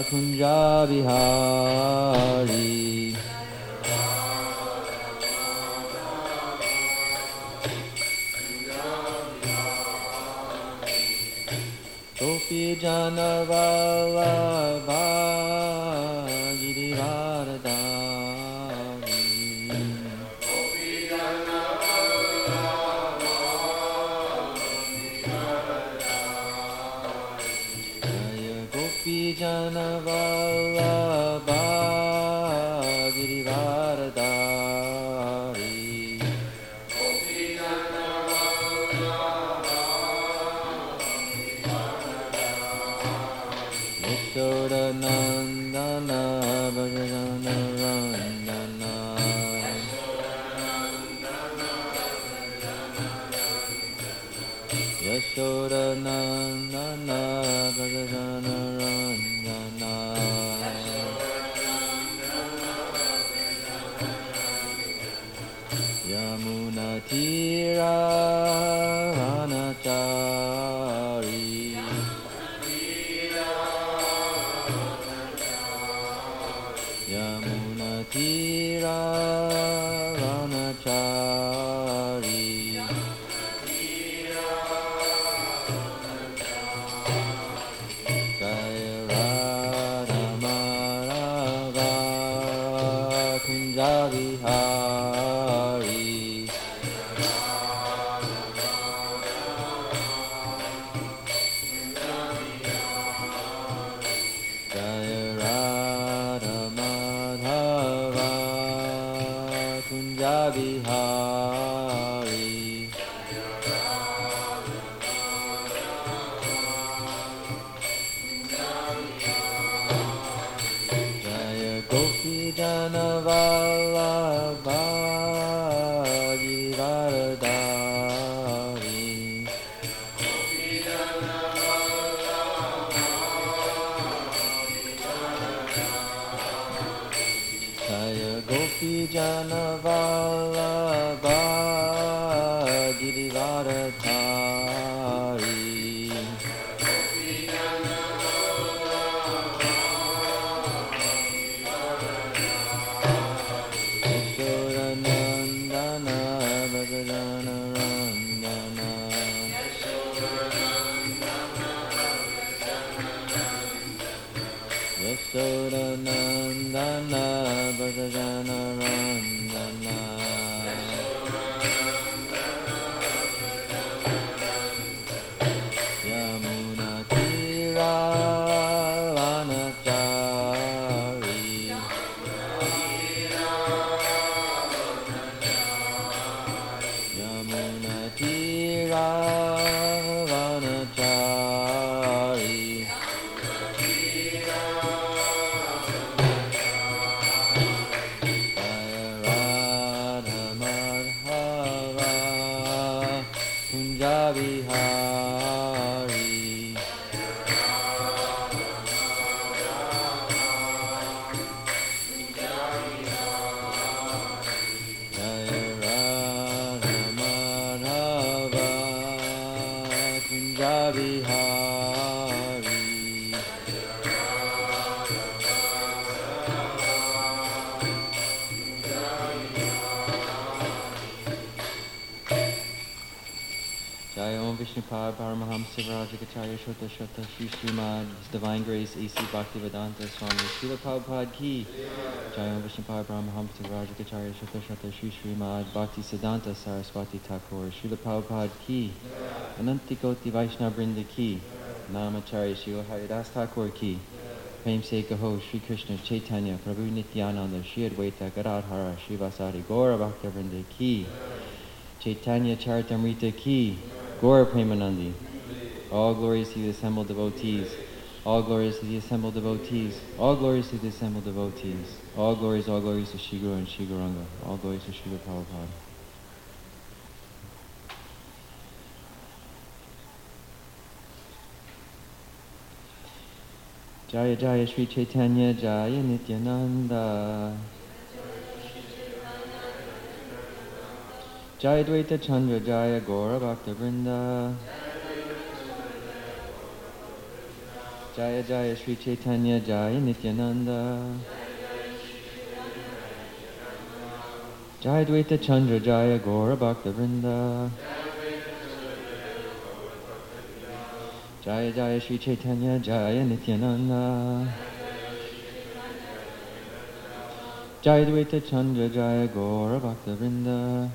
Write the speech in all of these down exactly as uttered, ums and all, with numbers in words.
Kunja Bihari. Gopi Jana Vallabha Girivaradari. Jaya Gopi Jana Vallabha Girivaradari. Yashoda Nandana Bhajana Randana. Yashoda Nandana Bhajana Randana. Yamuna Tira Vanachari. Yamuna Tira Vanachari. Jaya Radha Madhava Kunja Bihari. Jaya Radha Madhava Kunja Bihari. Jaya Gopi Jana Vallabha Girivaradari. Jaya Gopi Jana Vallabha Girivaradari. Yashoda Nandana Bhajana Randana. Yashoda Nandana Bhajana Randana. Yamuna Tira Vanachari. Yamuna Tira Vanachari. Jaya Radha Madhava Kunja Bihari. Jaya Radha Madhava Kunja Bihari. Jaya Om Vishnupad Paramahamsa Rajakacharya Shota Shota Shri Srimad His Divine Grace A C Bhaktivedanta Swami Srila Prabhupada Ki. Jaya Om Vishnupad Paramahamsa Rajakacharya Shota Shota Shri Srimad Bhakti Siddhanta Saraswati Thakur Srila Prabhupada Ki. Ananti Koti Vaishnava Vrinda Ki. Namacharya Srila Haridas Thakur Ki. Prem Se Kaho Shri Krishna Chaitanya Prabhu Nityananda Shri Advaita Gadadhara Shri Vasari Gaura Bhakta Vrinda Ki. Chaitanya Charitamrita Ki. Gaura Premanandi. All glories to the assembled devotees. All glories to the assembled devotees. All glories to the assembled devotees. All glories, all glories to Shri Guru and Shri Gauranga. All glories to Srila Prabhupada. Jaya Jaya Shri Chaitanya Jaya Nityananda. Jaya Dvaita Chandra Jaya Gaura Bhakta Vrinda. Jaya Jaya Sri Chaitanya Jaya Nityananda. Jaya Dvaita Chandra Jaya Gaura Bhakta Vrinda. Jaya Jaya Sri Chaitanya Jaya Nityananda. Jaya Dvaita Chandra Jaya Gaura Bhakta Vrinda.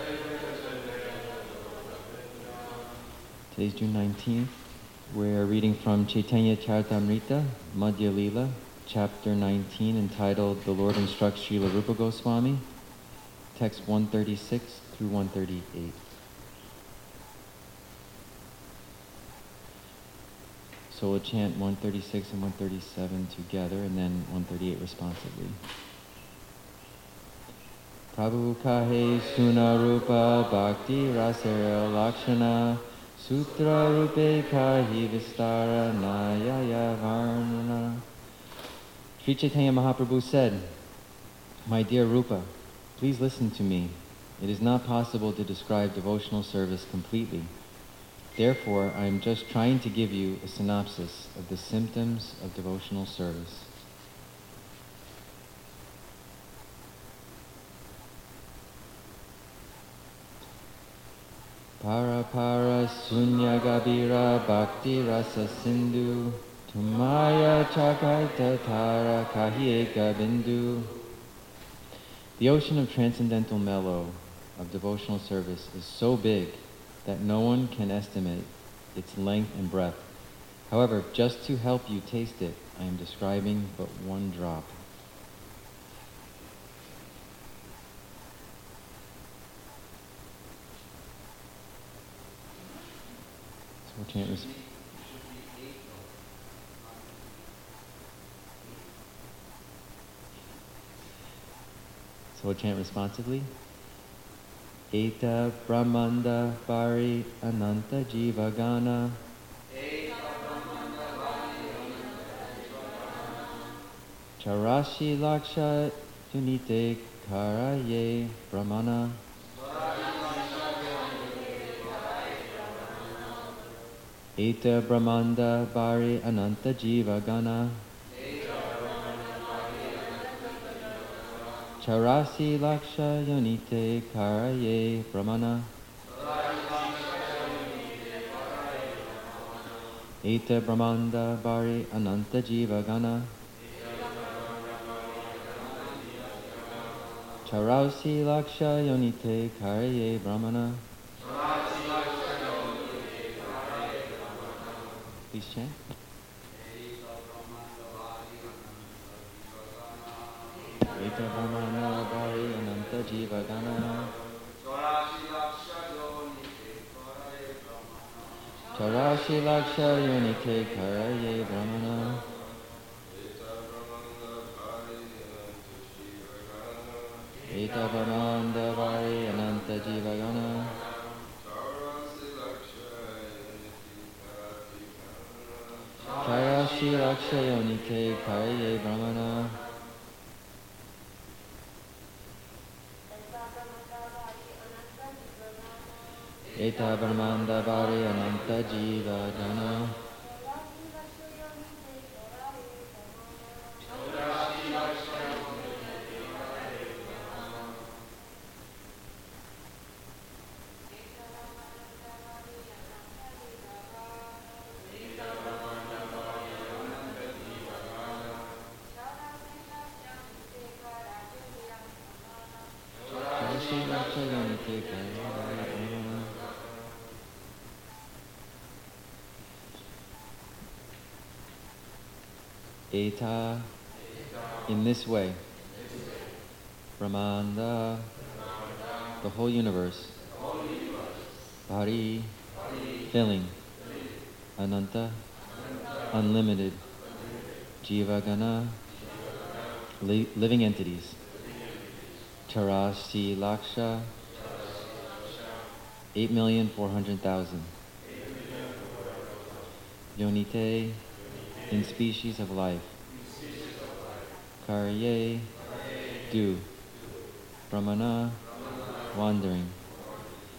Today's June nineteenth. We're reading from Chaitanya Charitamrita, Madhya Lila, chapter nineteen, entitled The Lord Instructs Srila Rupa Goswami, text one thirty-six through one thirty-eight. So we'll chant one thirty-six and one thirty-seven together, and then one thirty-eight responsively. Prabhu kahe suna rupa bhakti rasera lakshana sutra rupe kahi vistara nayaya varnana. Sri Chaitanya Mahaprabhu said, "My dear Rupa, please listen to me. It is not possible to describe devotional service completely. Therefore, I am just trying to give you a synopsis of the symptoms of devotional service." Para para sunya gabira bhakti rasa sindhu tumaya chakaita tara kahieka bindu. The ocean of transcendental mellow of devotional service is so big that no one can estimate its length and breadth. However, just to help you taste it, I am describing but one drop. So we'll chant res- So we'll chant responsively. Eta Brahmanda Bari Ananta Jivagana. Charashi Laksha Junite Karaye Brahmana. Eta Brahmanda Bari Ananta Jivagana. Charasi Laksha Yonite Karaye Brahmana. Eta Brahmanda Bari Ananta Jivagana. Charasi Laksha Yonite Karaye Brahmana. Please chant. Eta Brahmana Bari Ananta Jivagana. Charashi Laksha Yonite Karaye Brahmana. Eta Brahmanda Bari Ananta Jivagana. Charashi Laksha Yonite Karaye Brahmana. Eta Brahmanda Bari Ananta Jivagana. Charashi Laksha Yonite Karaye Brahmana. Eta, in this way, Brahmanda, the whole universe, Bhari, filling, Ananta, unlimited, Jivagana, li- living entities, Charasi Laksha, eight million four hundred thousand, Yonite, in species of life, Karye, do, Brahmana, wandering.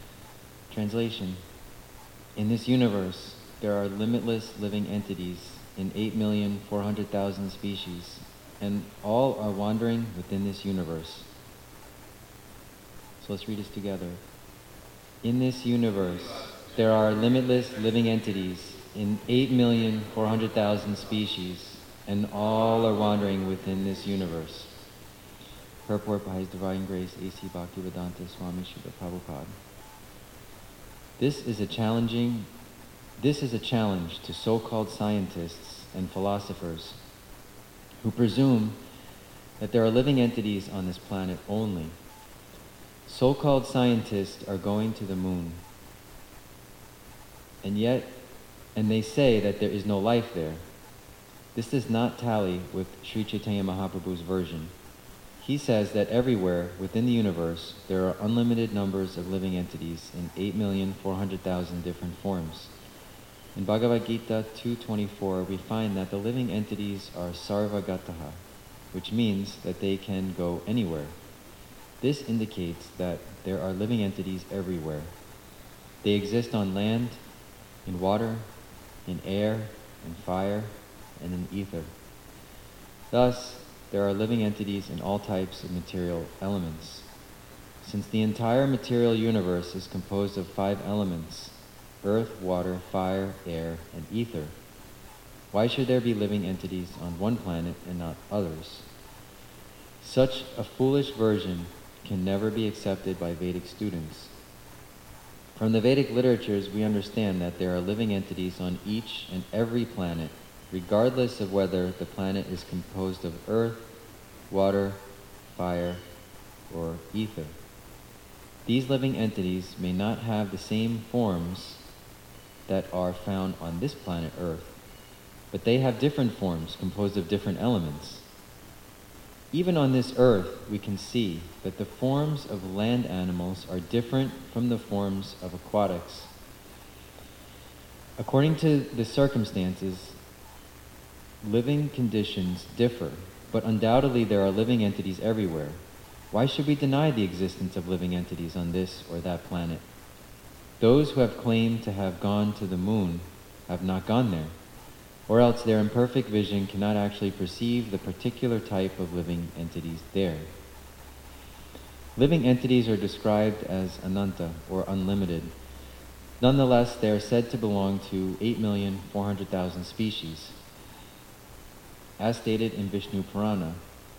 Translation: in this universe, there are limitless living entities in eight million four hundred thousand species, and all are wandering within this universe. So let's read this together. In this universe, there are limitless living entities in eight million four hundred thousand species, and all are wandering within this universe. Purport by His Divine Grace, A C Bhaktivedanta Swami Srila Prabhupada. This is a challenging, this is a challenge to so-called scientists and philosophers who presume that there are living entities on this planet only. So-called scientists are going to the moon, and yet, and they say that there is no life there. This does not tally with Sri Chaitanya Mahaprabhu's version. He says that everywhere within the universe there are unlimited numbers of living entities in eight million four hundred thousand different forms. In Bhagavad Gita two twenty-four, we find that the living entities are sarvagataha, which means that they can go anywhere. This indicates that there are living entities everywhere. They exist on land, in water, in air, in fire, and in ether. Thus, there are living entities in all types of material elements. Since the entire material universe is composed of five elements, earth, water, fire, air, and ether, why should there be living entities on one planet and not others? Such a foolish version can never be accepted by Vedic students. From the Vedic literatures, we understand that there are living entities on each and every planet, regardless of whether the planet is composed of earth, water, fire, or ether. These living entities may not have the same forms that are found on this planet Earth, but they have different forms composed of different elements. Even on this earth, we can see that the forms of land animals are different from the forms of aquatics. According to the circumstances, living conditions differ, but undoubtedly there are living entities everywhere. Why should we deny the existence of living entities on this or that planet? Those who have claimed to have gone to the moon have not gone there, or else their imperfect vision cannot actually perceive the particular type of living entities there. Living entities are described as ananta, or unlimited. Nonetheless, they are said to belong to eight million four hundred thousand species. As stated in Vishnu Purana,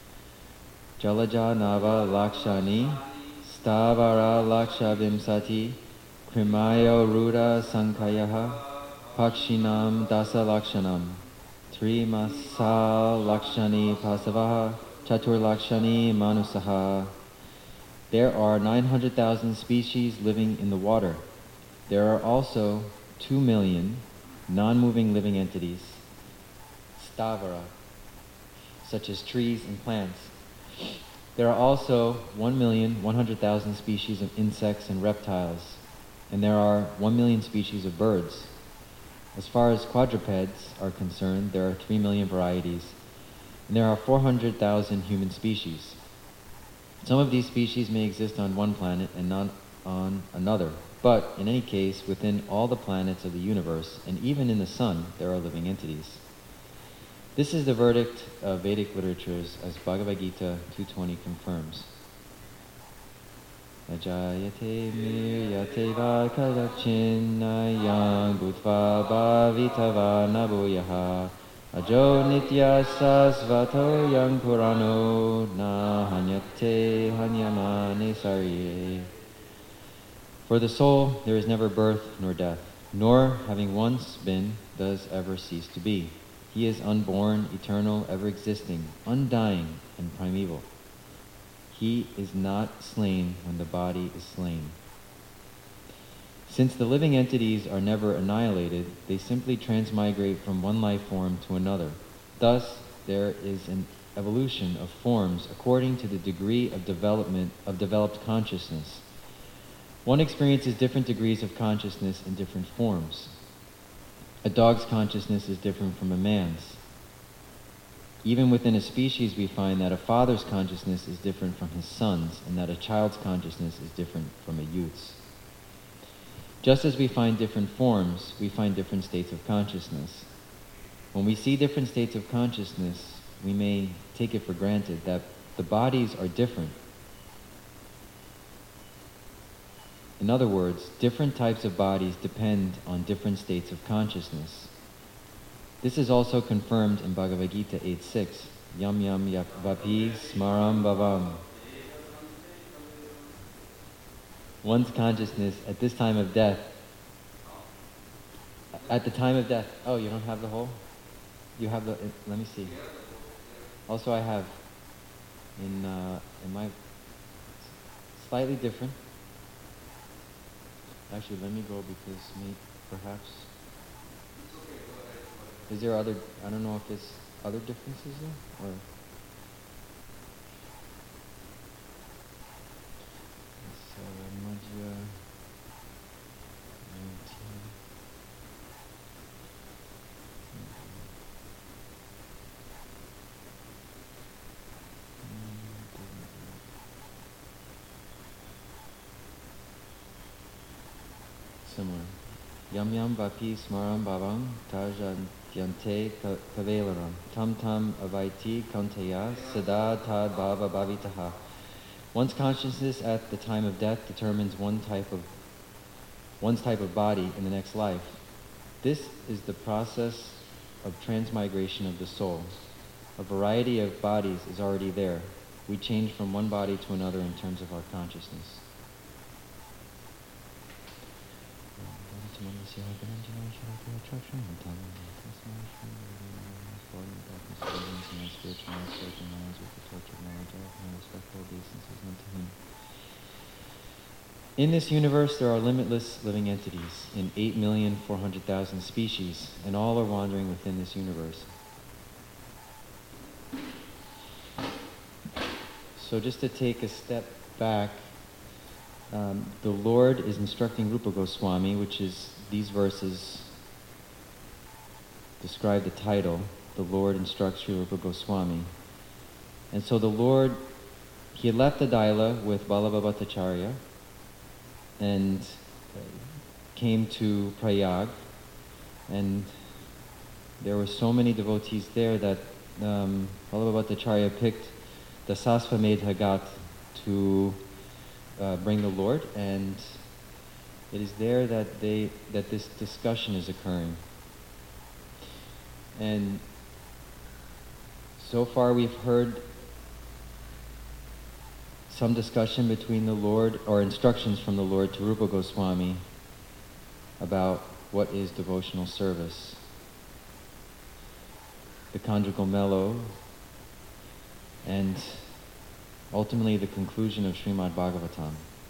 Jalaja Nava Lakshani, Stavara Laksha Vimsati, Krimayo Ruda Sankayaha, Pakshinam Dasa Lakshanam, Trimasa Lakshani Pasavaha, Chatur Lakshani Manusaha. There are nine hundred thousand species living in the water. There are also two million non-moving living entities, Stavara, such as trees and plants. There are also one million one hundred thousand species of insects and reptiles, and there are one million species of birds. As far as quadrupeds are concerned, there are three million varieties, and there are four hundred thousand human species. Some of these species may exist on one planet and not on another, but in any case, within all the planets of the universe, and even in the sun, there are living entities. This is the verdict of Vedic literatures, as Bhagavad Gita two twenty confirms. Ajayate miryate va kalakchinnayang bhutva bhavitava nabuyaha ajo nityasa svato yang purano na hanyate hanyamane sarye. For the soul, there is never birth nor death, nor, having once been, does ever cease to be. He is unborn, eternal, ever-existing, undying, and primeval. He is not slain when the body is slain. Since the living entities are never annihilated, they simply transmigrate from one life form to another. Thus, there is an evolution of forms according to the degree of development of developed consciousness. One experiences different degrees of consciousness in different forms. A dog's consciousness is different from a man's. Even within a species, we find that a father's consciousness is different from his son's, and that a child's consciousness is different from a youth's. Just as we find different forms, we find different states of consciousness. When we see different states of consciousness, we may take it for granted that the bodies are different. In other words, different types of bodies depend on different states of consciousness. This is also confirmed in Bhagavad Gita eight six. Yam yam yak vapi smaram bhavam. One's consciousness at this time of death, at the time of death, oh, you don't have the whole? You have the, let me see. Also I have, in, uh, in my, slightly different. Actually, let me go because maybe, perhaps, is there other, I don't know if there's other differences there, or? So, Madhya, nineteen. Similar. Yam yam vapi smaram bhavam tajantyante kavelaram tam tam avaiti kaunteya sada tad bhava bhavitaha. One's consciousness at the time of death determines one type of one's type of body in the next life. This is the process of transmigration of the soul. A variety of bodies is already there. We change from one body to another in terms of our consciousness. In this universe, there are limitless living entities in eight million four hundred thousand species, and all are wandering within this universe. So just to take a step back, um, the Lord is instructing Rupa Goswami, which is these verses describe the title, the Lord instructs Sri Rupa Goswami. And so the Lord, he had left Adila with Balabhavatacharya and came to Prayag, and there were so many devotees there that um, Balabhavatacharya picked the Sasvamedha Ghat to uh, bring the Lord, and it is there that they that this discussion is occurring. And so far we've heard some discussion between the Lord, or instructions from the Lord to Rupa Goswami about what is devotional service. The conjugal mellow, and ultimately the conclusion of Srimad Bhagavatam.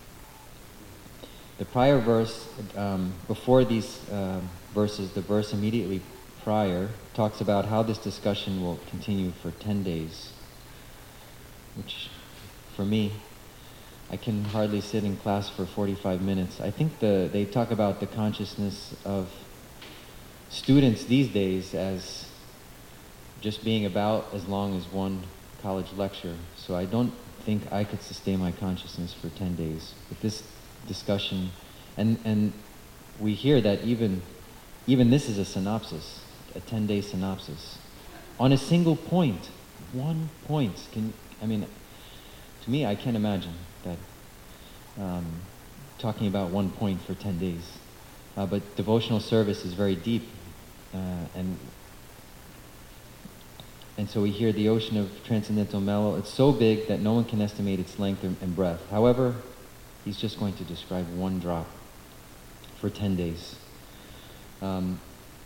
The prior verse, um, before these uh, verses, the verse immediately prior talks about how this discussion will continue for ten days, which for me, I can hardly sit in class for forty-five minutes. I think the they talk about the consciousness of students these days as just being about as long as one college lecture. So I don't think I could sustain my consciousness for ten days. But this discussion, and and we hear that even even this is a synopsis, a ten-day synopsis, on a single point, one point. Can I mean, to me, I can't imagine that um, talking about one point for ten days. Uh, but devotional service is very deep, uh, and and so we hear the ocean of transcendental mellow. It's so big that no one can estimate its length and, and breadth. However, he's just going to describe one drop for ten days. Um,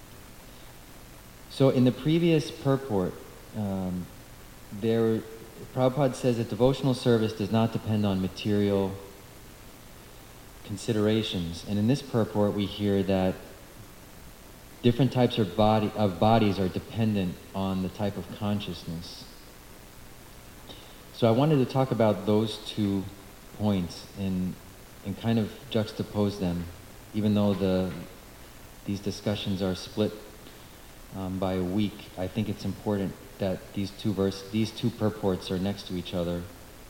so in the previous purport, um, there, Prabhupada says that devotional service does not depend on material considerations. And in this purport, we hear that different types of, body, of bodies are dependent on the type of consciousness. So I wanted to talk about those two points and and kind of juxtapose them, even though the these discussions are split um, by a week. I think it's important that these two verse these two purports are next to each other.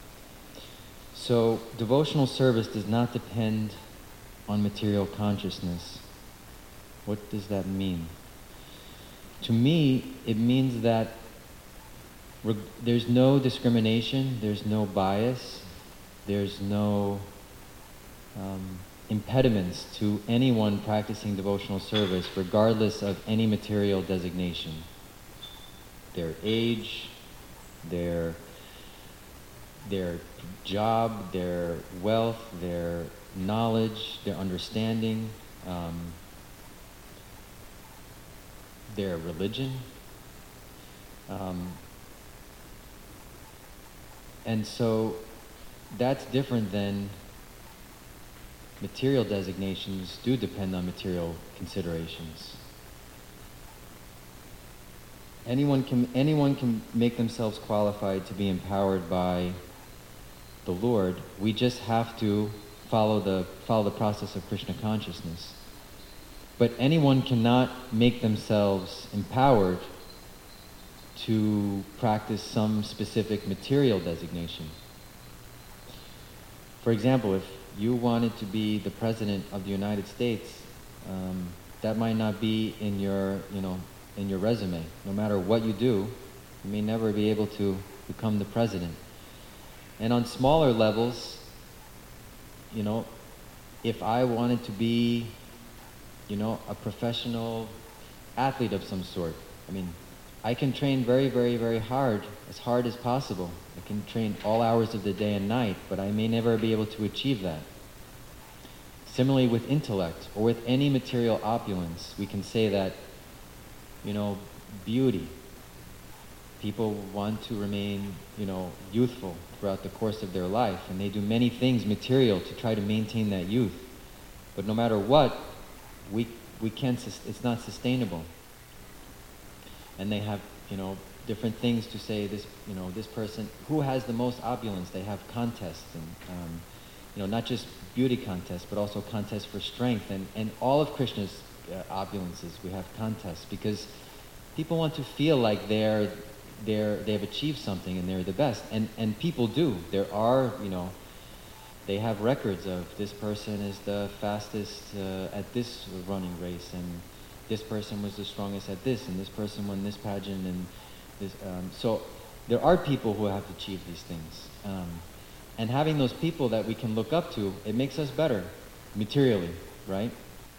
So devotional service does not depend on material consciousness. What does that mean? to me, it means that reg- there's no discrimination, there's no bias, there's no um, impediments to anyone practicing devotional service, regardless of any material designation. Their age, their their job, their wealth, their knowledge, their understanding, um, their religion. Um, and so that's different than material designations do depend on material considerations. Anyone can, anyone can make themselves qualified to be empowered by the Lord. We just have to follow the, follow the process of Krishna consciousness. But anyone cannot make themselves empowered to practice some specific material designation. For example, if you wanted to be the President of the United States, um, that might not be in your, you know, in your resume. No matter what you do, you may never be able to become the President. And on smaller levels, you know, if I wanted to be, you know, a professional athlete of some sort, I mean, I can train very, very, very hard, as hard as possible. I can train all hours of the day and night, but I may never be able to achieve that. Similarly with intellect, or with any material opulence, we can say that, you know, beauty. People want to remain, you know, youthful throughout the course of their life, and they do many things material to try to maintain that youth. But no matter what, we we can't. It's not sustainable. And they have, you know, different things to say. This, you know, this person who has the most opulence. They have contests, and um, you know, not just beauty contests, but also contests for strength. And and all of Krishna's uh, opulences, we have contests because people want to feel like they're they're they have achieved something and they're the best. And and people do. There are, you know, they have records of this person is the fastest uh, at this running race, and this person was the strongest at this, and this person won this pageant, and this. Um, so there are people who have achieved these things, um, and having those people that we can look up to, it makes us better, materially, right?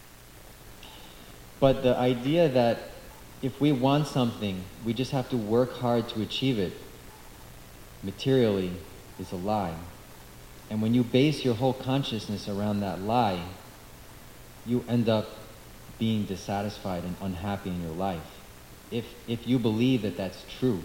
But the idea that if we want something, we just have to work hard to achieve it, materially, is a lie. And when you base your whole consciousness around that lie, you end up being dissatisfied and unhappy in your life, if if you believe that that's true.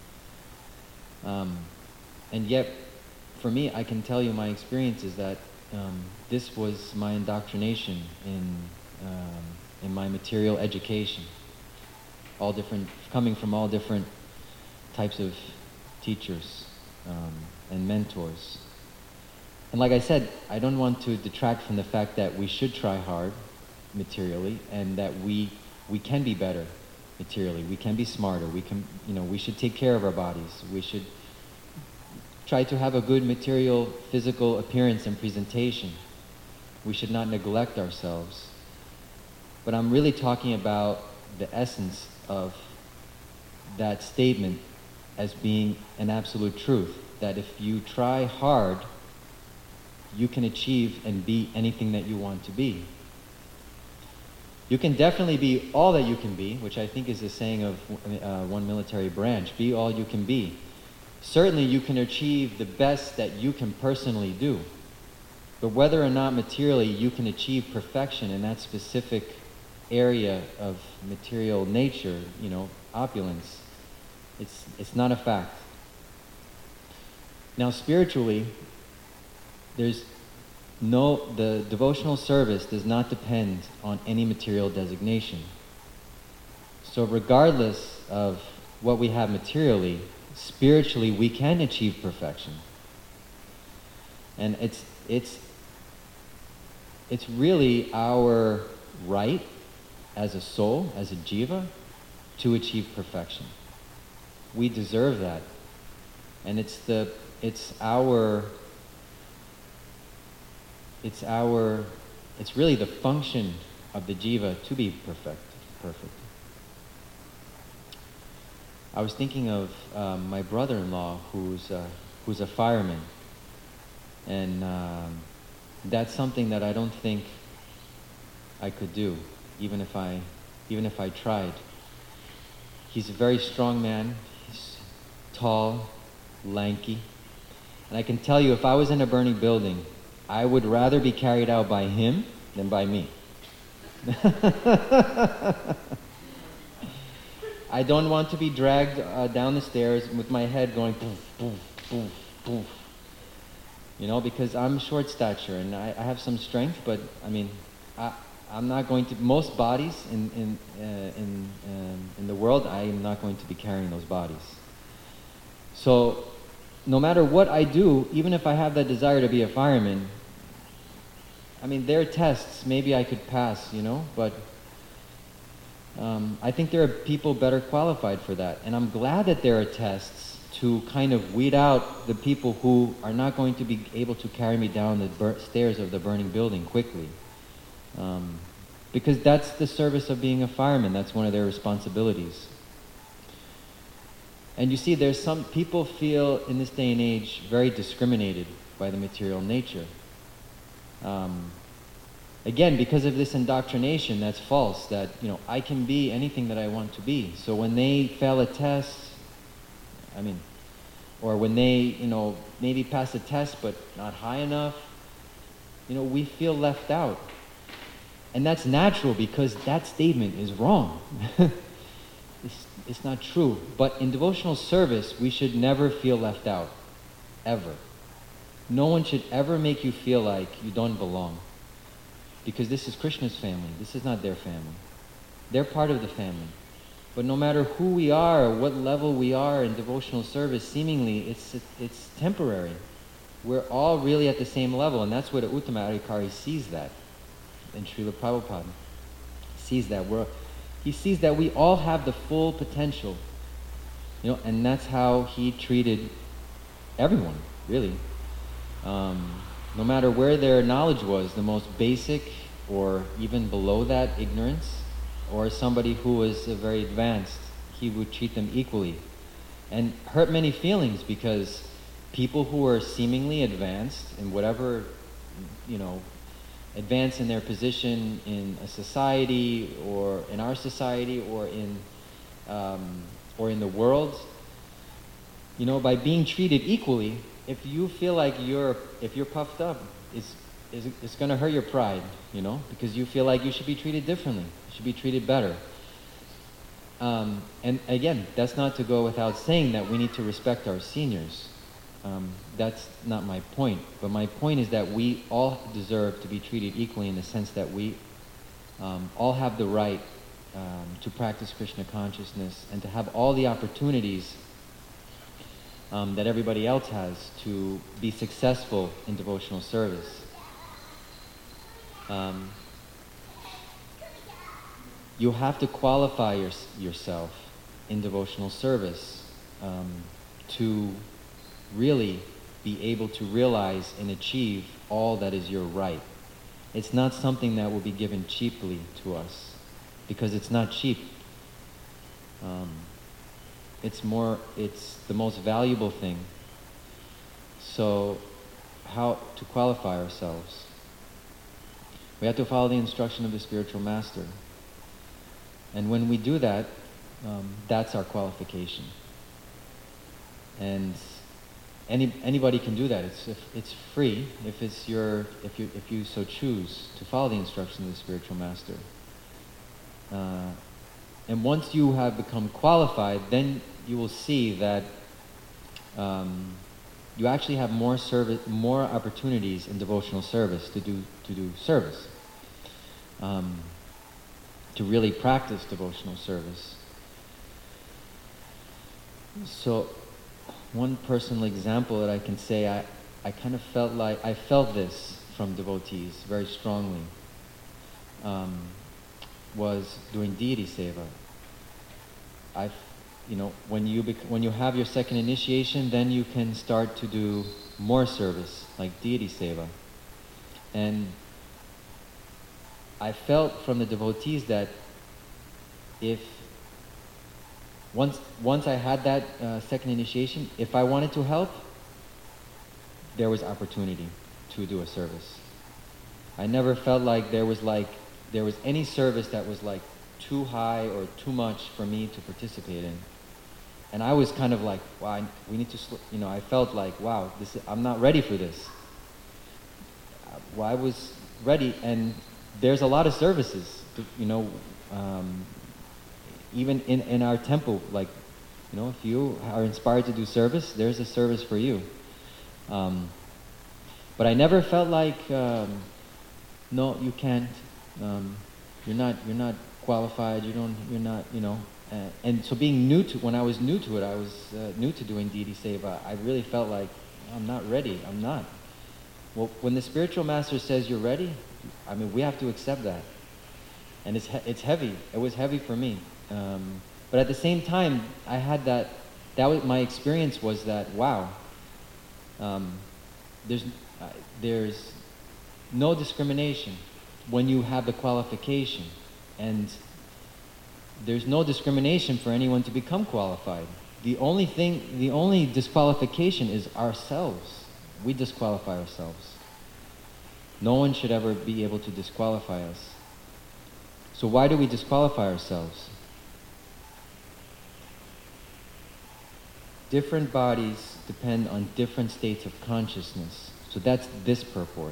Um, and yet, for me, I can tell you my experience is that um, this was my indoctrination in um, in my material education. All different, coming from all different types of teachers um, and mentors. And like I said, I don't want to detract from the fact that we should try hard materially, and that we we can be better materially. We can be smarter. We can, you know, we should take care of our bodies. We should try to have a good material, physical appearance and presentation. We should not neglect ourselves. But I'm really talking about the essence of that statement as being an absolute truth, that if you try hard, you can achieve and be anything that you want to be. You can definitely be all that you can be, which I think is the saying of uh, one military branch, be all you can be. Certainly you can achieve the best that you can personally do. But whether or not materially you can achieve perfection in that specific area of material nature, you know, opulence, it's, it's not a fact. Now spiritually, there's No, the devotional service does not depend on any material designation. So regardless of what we have materially, spiritually we can achieve perfection. And it's it's it's really our right as a soul, as a jiva, to achieve perfection. We deserve that. And it's the it's our It's our, it's really the function of the jiva to be perfect, perfect. I was thinking of um, my brother-in-law, who's uh, who's a fireman, and um, that's something that I don't think I could do, even if I, even if I tried. He's a very strong man. He's tall, lanky, and I can tell you, if I was in a burning building, I would rather be carried out by him than by me. I don't want to be dragged uh, down the stairs with my head going poof, poof, poof, poof. You know, because I'm short stature and I, I have some strength, but I mean, I, I'm not going to. Most bodies in in uh, in um, in the world, I am not going to be carrying those bodies. So, no matter what I do, even if I have that desire to be a fireman, I mean, there are tests. Maybe I could pass, you know, but. Um, I think there are people better qualified for that, and I'm glad that there are tests to kind of weed out the people who are not going to be able to carry me down the bur- stairs of the burning building quickly. Um, because that's the service of being a fireman. That's one of their responsibilities. And you see, there's some people feel in this day and age very discriminated by the material nature. Um, Again, because of this indoctrination that's false, that, you know, I can be anything that I want to be. So when they fail a test, I mean, or when they, you know, maybe pass a test but not high enough, you know, we feel left out. And that's natural because that statement is wrong. it's, it's not true. But in devotional service, we should never feel left out, ever. No one should ever make you feel like you don't belong. Because this is Krishna's family. This is not their family. They're part of the family. But no matter who we are or what level we are in devotional service, seemingly it's it's temporary. We're all really at the same level, and that's what Uttama Adhikari sees that. And Srila Prabhupada sees that. We're, he sees that we all have the full potential. You know, and that's how he treated everyone, really. Um, No matter where their knowledge was, the most basic or even below that ignorance, or somebody who was uh, very advanced, he would treat them equally. And hurt many feelings because people who are seemingly advanced in whatever, you know, advanced in their position in a society or in our society or in, um, or in the world, you know, by being treated equally, if you feel like you're, if you're puffed up, it's, it's, it's going to hurt your pride, you know, because you feel like you should be treated differently. You should be treated better. Um, and again, that's not to go without saying that we need to respect our seniors. Um, that's not my point. But my point is that we all deserve to be treated equally in the sense that we um, all have the right um, to practice Krishna consciousness and to have all the opportunities Um, that everybody else has to be successful in devotional service. Um, you have to qualify your, yourself in devotional service um, to really be able to realize and achieve all that is your right. It's not something that will be given cheaply to us, because it's not cheap. Um, It's more, it's the most valuable thing. So, how to qualify ourselves? We have to follow the instruction of the spiritual master. And when we do that, um, that's our qualification. And any anybody can do that. It's if, it's free if it's your if you if you so choose to follow the instruction of the spiritual master. Uh, And once you have become qualified, then you will see that um, you actually have more service, more opportunities in devotional service to do to do service, um, to really practice devotional service. So, one personal example that I can say, I I kind of felt like I felt this from devotees very strongly. Um, was doing deity seva. I, you know, when you bec- when you have your second initiation, then you can start to do more service, like deity seva. And I felt from the devotees that if once once I had that uh, second initiation, if I wanted to help, there was opportunity to do a service. I never felt like there was like there was any service that was like too high or too much for me to participate in. And I was kind of like, wow, I, we need to, sl-, you know, I felt like, wow, this is, I'm not ready for this. Well, I was ready, and there's a lot of services, to, you know, um, even in, in our temple, like, you know, if you are inspired to do service, there's a service for you. Um, but I never felt like, um, no, you can't, um, you're not, you're not qualified, you don't, you're not, you know, uh, and so being new to, when I was new to it, I was uh, new to doing deity seva, I really felt like, I'm not ready, I'm not. Well, when the spiritual master says you're ready, I mean, we have to accept that. And it's, he it's heavy, it was heavy for me. Um, but at the same time, I had that, that was, my experience was that, wow, um, there's, uh, there's no discrimination when you have the qualification. And there's no discrimination for anyone to become qualified. The only thing, the only disqualification is ourselves. We disqualify ourselves. No one should ever be able to disqualify us. So why do we disqualify ourselves? Different bodies depend on different states of consciousness. So that's this purport.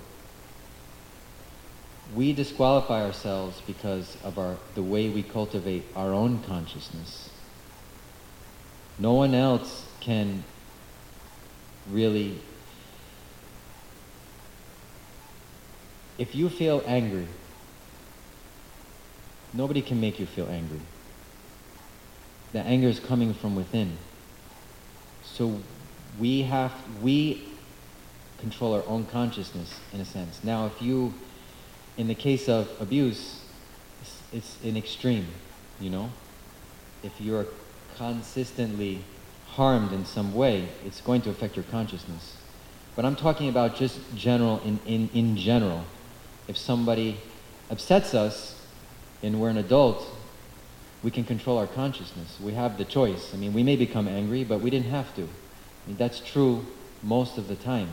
We disqualify ourselves because of our, the way we cultivate our own consciousness. No one else can really... If you feel angry, nobody can make you feel angry. The anger is coming from within. So we have, we control our own consciousness in a sense. Now if you, in the case of abuse, it's, it's an extreme, you know? If you're consistently harmed in some way, it's going to affect your consciousness. But I'm talking about just general, in, in, in general. If somebody upsets us and we're an adult, we can control our consciousness. We have the choice. I mean, we may become angry, but we didn't have to. I mean, that's true most of the time.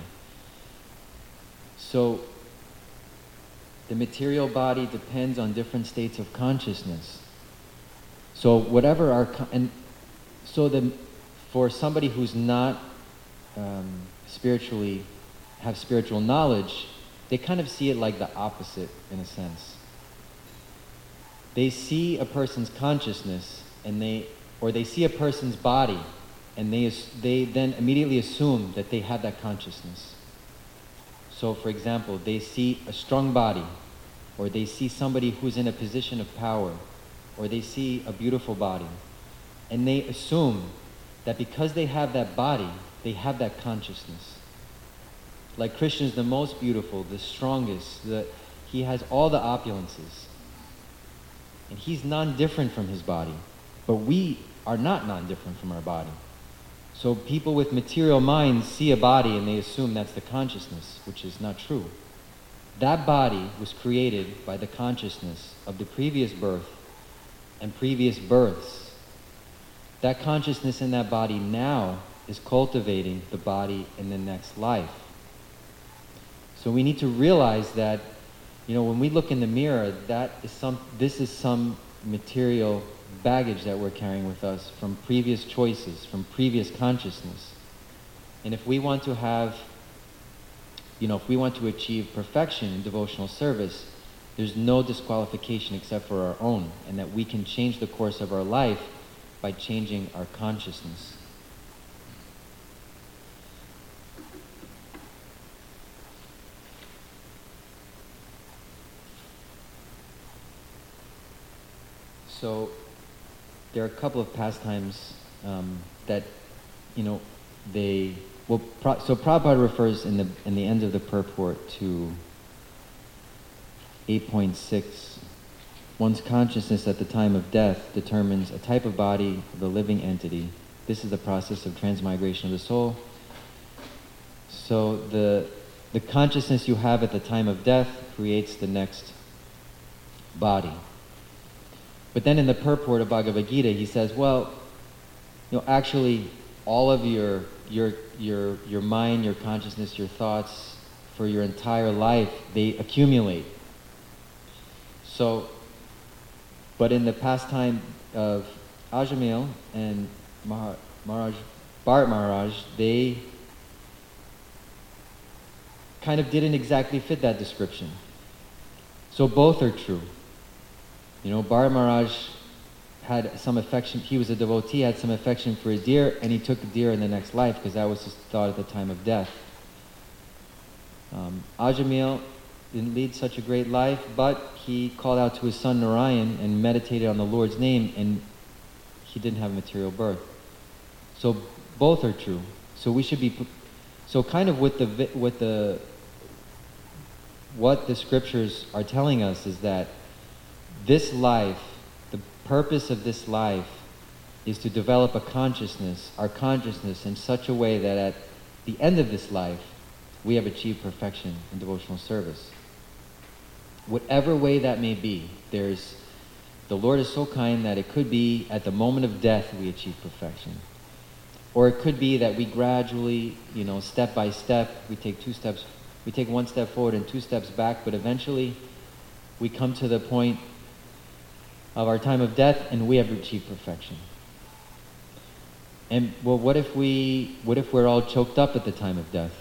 So, the material body depends on different states of consciousness. So whatever our, and so the, for somebody who's not um, spiritually, have spiritual knowledge, they kind of see it like the opposite in a sense. They see a person's consciousness and they, or they see a person's body and they, they then immediately assume that they have that consciousness. So for example, they see a strong body, or they see somebody who's in a position of power, or they see a beautiful body, and they assume that because they have that body, they have that consciousness. Like Krishna is the most beautiful, the strongest, the, he has all the opulences. And he's non-different from his body. But we are not non-different from our body. So people with material minds see a body and they assume that's the consciousness, which is not true. That body was created by the consciousness of the previous birth and previous births. That consciousness in that body now is cultivating the body in the next life. So we need to realize that, you know, when we look in the mirror, that is some, this is some material baggage that we're carrying with us from previous choices, from previous consciousness. And if we want to have, you know, if we want to achieve perfection in devotional service, there's no disqualification except for our own, and that we can change the course of our life by changing our consciousness. So there are a couple of pastimes um, that, you know, they, well, Pro, so Prabhupada refers in the, in the end of the purport to eight point six. One's consciousness at the time of death determines a type of body of the living entity. This is the process of transmigration of the soul. So the, the consciousness you have at the time of death creates the next body. But then in the purport of Bhagavad Gita, he says, well, you know, actually all of your, your, your, your mind, your consciousness, your thoughts for your entire life, they accumulate. So, but in the pastime of Ajamil and Mahar, Maharaj, Bharat Maharaj, they kind of didn't exactly fit that description. So both are true. You know, Bharat Maharaj had some affection, he was a devotee, had some affection for a deer, and he took a deer in the next life because that was his thought at the time of death. Um, Ajamil didn't lead such a great life, but he called out to his son Narayan and meditated on the Lord's name, and he didn't have material birth. So both are true. So we should be, so kind of with the, with the, what the scriptures are telling us is that this life, the purpose of this life is to develop a consciousness, our consciousness in such a way that at the end of this life, we have achieved perfection in devotional service. Whatever way that may be, there's, the Lord is so kind that it could be at the moment of death we achieve perfection. Or it could be that we gradually, you know, step by step, we take two steps, we take one step forward and two steps back, but eventually we come to the point of our time of death and we have achieved perfection. And well, what if we, what if we're all choked up at the time of death?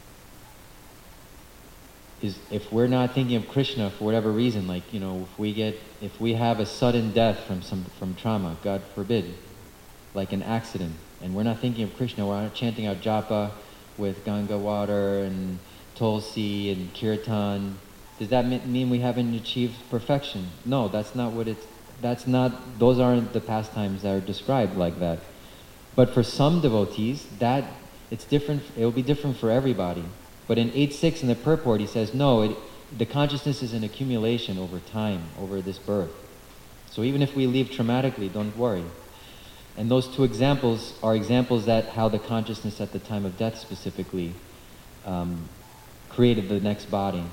Is if we're not thinking of Krishna for whatever reason, like, you know, if we get, if we have a sudden death from some, from trauma, God forbid, like an accident, and we're not thinking of Krishna, we're not chanting out japa with Ganga water and Tulsi and Kirtan, does that mean we haven't achieved perfection? No, that's not what it's, that's not, those aren't the pastimes that are described like that. But for some devotees, that, it's different, it will be different for everybody. But in eight six in the purport, he says, no, it, the consciousness is an accumulation over time, over this birth. So even if we leave traumatically, don't worry. And those two examples are examples that how the consciousness at the time of death specifically um, created the next body.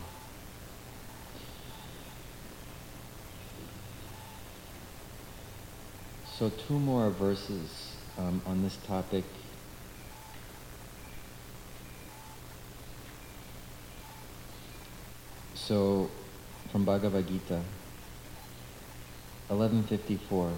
So two more verses um, on this topic. So, from Bhagavad Gita, eleven fifty-four.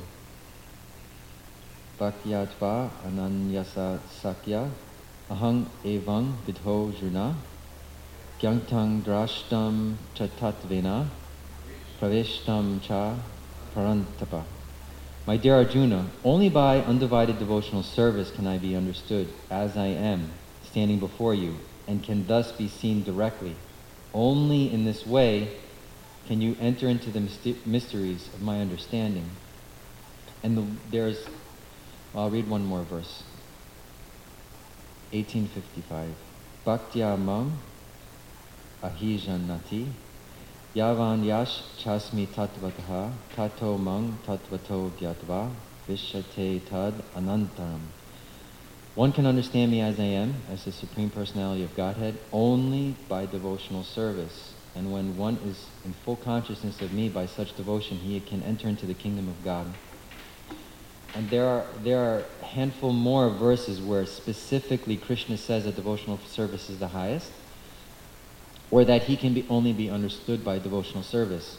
Bhakyatva ananyasa sakya ahang evang vidho juna gyantang drashtam cha tatvena praveshtam cha parantapa. My dear Arjuna, only by undivided devotional service can I be understood as I am, standing before you, and can thus be seen directly. Only in this way can you enter into the mysteries of my understanding. And the, there's, well, I'll read one more verse. eighteen fifty-five. Bhaktya mam ahijanati yavan yash chasmi tatvataha tato mang tatvato gyatva vishate tad anantaram. One can understand me as I am, as the Supreme Personality of Godhead, only by devotional service. And when one is in full consciousness of me by such devotion, he can enter into the kingdom of God. And there are, there are a handful more verses where specifically Krishna says that devotional service is the highest, or that he can be, only be understood by devotional service.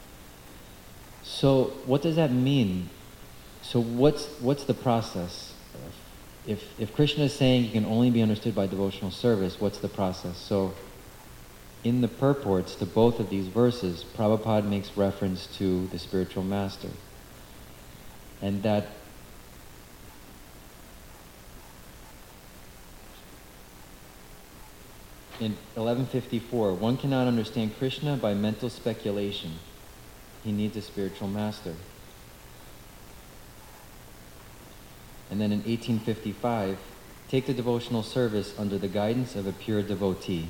So what does that mean? So what's, what's the process? If, if Krishna is saying you can only be understood by devotional service, what's the process? So, in the purports to both of these verses, Prabhupada makes reference to the spiritual master. And that in eleven fifty-four, one cannot understand Krishna by mental speculation. He needs a spiritual master. And then in eighteen fifty-five, take the devotional service under the guidance of a pure devotee.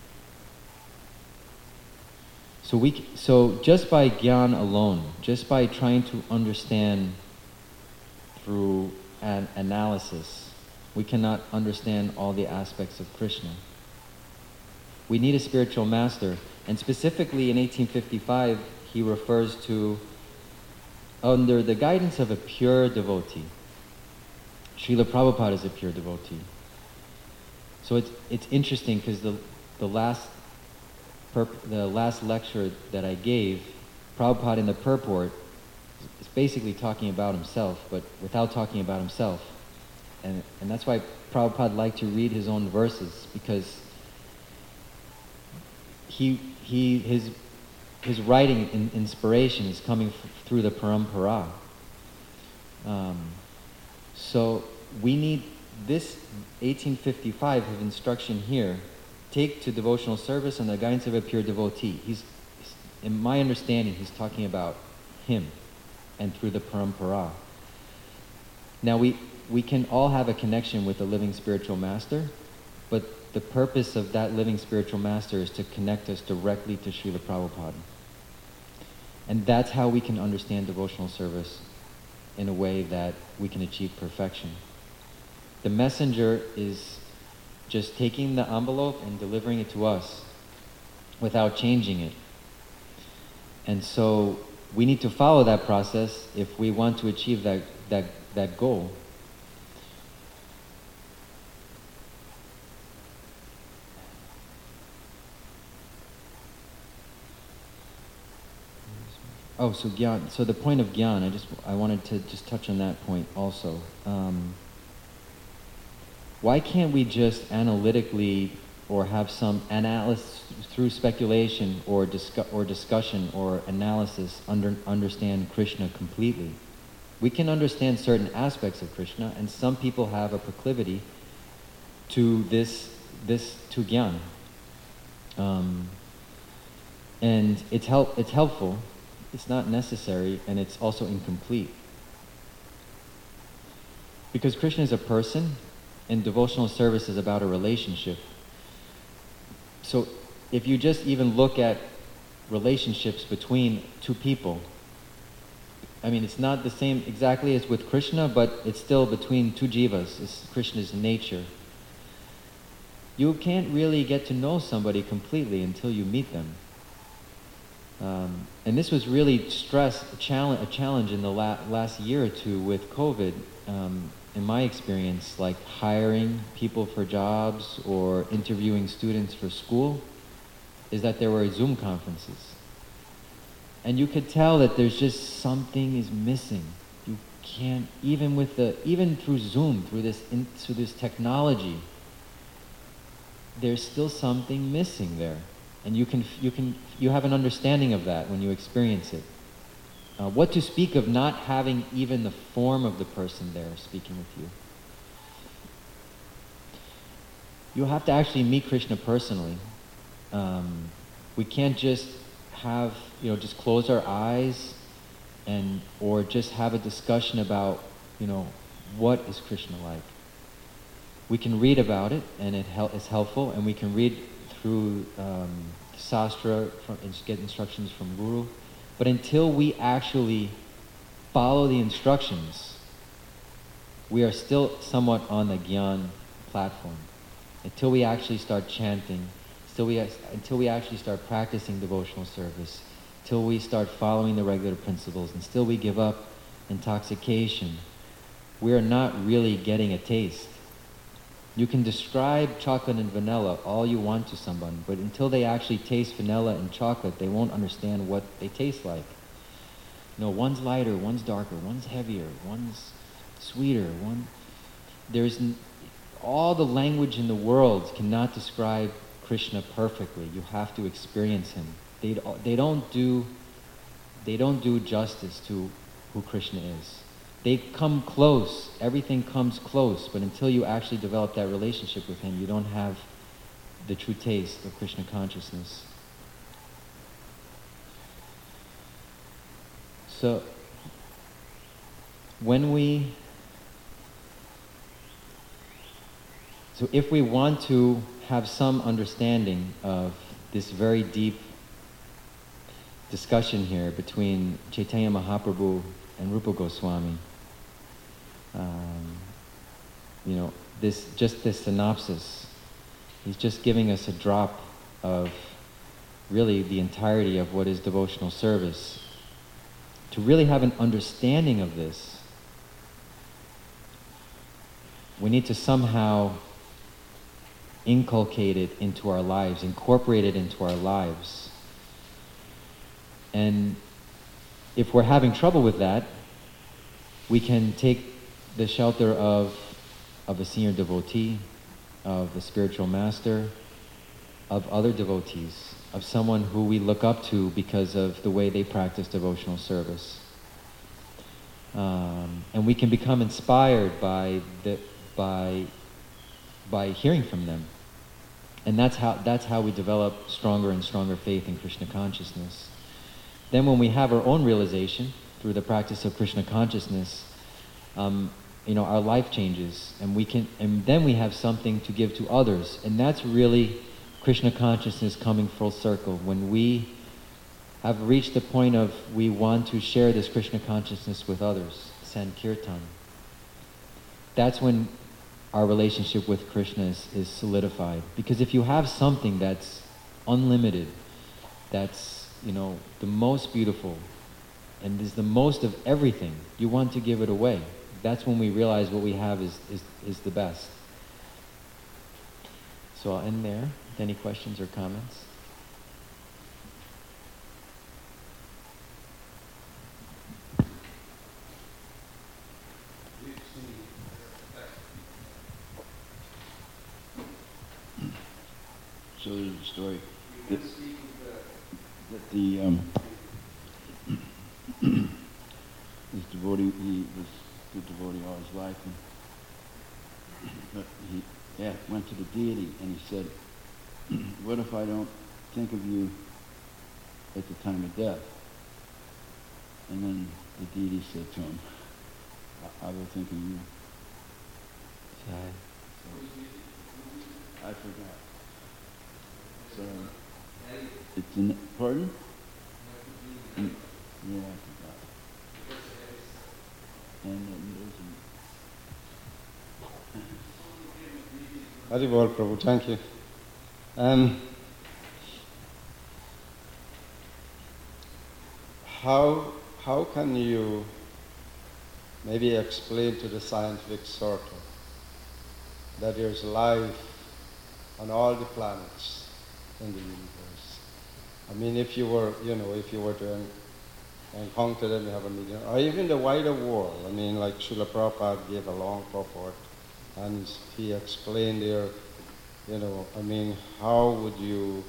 So we, so just by gyan alone, just by trying to understand through an analysis, we cannot understand all the aspects of Krishna. We need a spiritual master, and specifically in eighteen fifty-five, he refers to under the guidance of a pure devotee. Srila Prabhupada is a pure devotee. So it's it's interesting because the the last perp, the last lecture that I gave, Prabhupada in the purport is basically talking about himself, but without talking about himself, and and that's why Prabhupada liked to read his own verses, because he he his his writing in, inspiration is coming f- through the parampara. Um, so we need this eighteen fifty-five of instruction here. Take to devotional service and the guidance of a pure devotee. He's, in my understanding, he's talking about him and through the parampara. Now we we can all have a connection with a living spiritual master, but the purpose of that living spiritual master is to connect us directly to Srila Prabhupada. And that's how we can understand devotional service in a way that we can achieve perfection. The messenger is just taking the envelope and delivering it to us without changing it. And so we need to follow that process if we want to achieve that, that, that goal. Oh, so Gyan, so the point of Gyan, I just I wanted to just touch on that point also. Um, why can't we just analytically or have some analysis through speculation or discu- or discussion or analysis under, understand Krishna completely? We can understand certain aspects of Krishna, and some people have a proclivity to this this to Gyan. Um, and it's help it's helpful. It's not necessary, and it's also incomplete. Because Krishna is a person, and devotional service is about a relationship. So if you just even look at relationships between two people, I mean, it's not the same exactly as with Krishna, but it's still between two jivas. It's Krishna's nature. You can't really get to know somebody completely until you meet them. Um, and this was really stressed, a challenge, a challenge in the la- last year or two with COVID. Um, in my experience, like hiring people for jobs or interviewing students for school, is that there were Zoom conferences. And you could tell that there's just something is missing. You can't, even with the, even through Zoom, through this, in, through this technology, there's still something missing there. And you can, you can, you have an understanding of that when you experience it. Uh, what to speak of not having even the form of the person there speaking with you. You have to actually meet Krishna personally. Um, we can't just have, you know, just close our eyes and, or just have a discussion about, you know, what is Krishna like. We can read about it, and it hel- is helpful, and we can read through um, Sastra from, and get instructions from Guru. But until we actually follow the instructions, we are still somewhat on the Gyan platform. Until we actually start chanting, until we, until we actually start practicing devotional service, till we start following the regular principles, and still we give up intoxication, we are not really getting a taste. You can describe chocolate and vanilla all you want to someone, but until they actually taste vanilla and chocolate, they won't understand what they taste like. You know, one's lighter, one's darker, one's heavier, one's sweeter, one... There's... N- all the language in the world cannot describe Krishna perfectly. You have to experience him. They, they don't do... They don't do justice to who Krishna is. They come close, everything comes close, but until you actually develop that relationship with him, you don't have the true taste of Krishna consciousness. So, when we, so if we want to have some understanding of this very deep discussion here between Chaitanya Mahaprabhu and Rupa Goswami, Um, you know, this just this synopsis, he's just giving us a drop of really the entirety of what is devotional service. To really have an understanding of this, we need to somehow inculcate it into our lives, incorporate it into our lives. And if we're having trouble with that, we can take the shelter of, of a senior devotee, of a spiritual master, of other devotees, of someone who we look up to because of the way they practice devotional service. Um, and we can become inspired by, the, by, by hearing from them. And that's how, that's how we develop stronger and stronger faith in Krishna consciousness. Then when we have our own realization through the practice of Krishna consciousness, um, you know, our life changes, and we can, and then we have something to give to others. And that's really Krishna consciousness coming full circle. When we have reached the point of we want to share this Krishna consciousness with others, Sankirtan, that's when our relationship with Krishna is, is solidified. Because if you have something that's unlimited, that's, you know, the most beautiful, and is the most of everything, you want to give it away. That's when we realize what we have is, is, is the best. So I'll end there. Any questions or comments? So there's a story that, that the um, this devotee, he was a devotee all his life, and but he yeah, went to the deity and he said, "What if I don't think of you at the time of death?" And then the deity said to him, "I, I will think of you." So, I forgot. So, it's in, pardon? Mm, yeah, I forgot. And then there's an... Haribol, Prabhu, thank you. Um, how, how can you maybe explain to the scientific circle that there's life on all the planets in the universe? I mean, if you were, you know, if you were to en- encounter them, you have a meeting, or even the wider world. I mean, like Srila Prabhupada gave a long purport, and he explained there, you know, I mean, how would you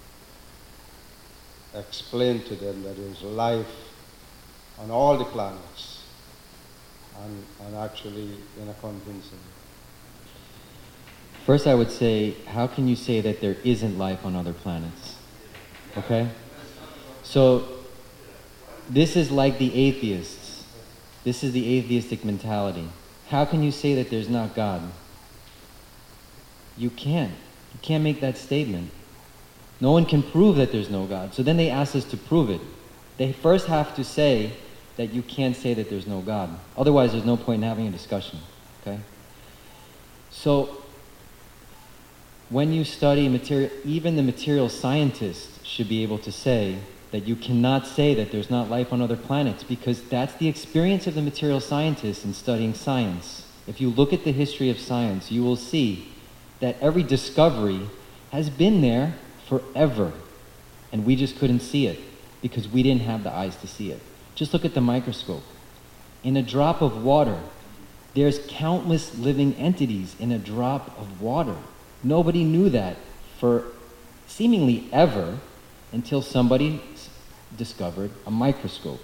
explain to them that there's life on all the planets, and, and actually in a convincing way? First I would say, how can you say that there isn't life on other planets? Okay? So, this is like the atheists. This is the atheistic mentality. How can you say that there's not God? You can't. You can't make that statement. No one can prove that there's no God. So then they ask us to prove it. They first have to say that you can't say that there's no God. Otherwise, there's no point in having a discussion. Okay? So, when you study material, even the material scientists should be able to say that you cannot say that there's not life on other planets, because that's the experience of the material scientists in studying science. If you look at the history of science, you will see that every discovery has been there forever, and we just couldn't see it because we didn't have the eyes to see it. Just look at the microscope. In a drop of water, there's countless living entities in a drop of water. Nobody knew that for seemingly ever until somebody discovered a microscope.